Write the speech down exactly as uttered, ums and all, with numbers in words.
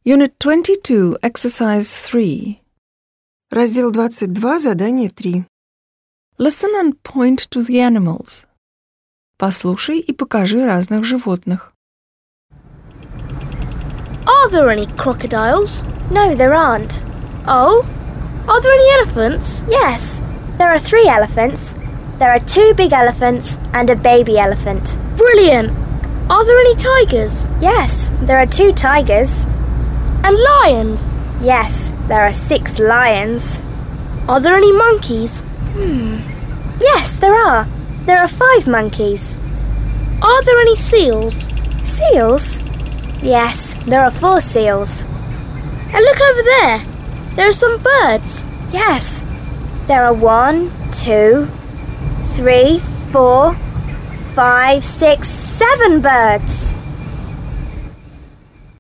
Unit twenty-two, Exercise three. Раздел двадцать два, задание три. Listen and point to the animals. Послушай и покажи разных животных. Are there any crocodiles? No, there aren't. Oh, are there any elephants? Yes, there are three elephants. There are two big elephants and a baby elephant. Brilliant! Are there any tigers? Yes, there are two tigers. And lions? Yes, there are six lions. Are there any monkeys? Hmm. Yes, there are. There are five monkeys. Are there any seals? Seals? Yes, there are four seals. And look over there. There are some birds. Yes, there are one, two, three, four, five, six, seven birds.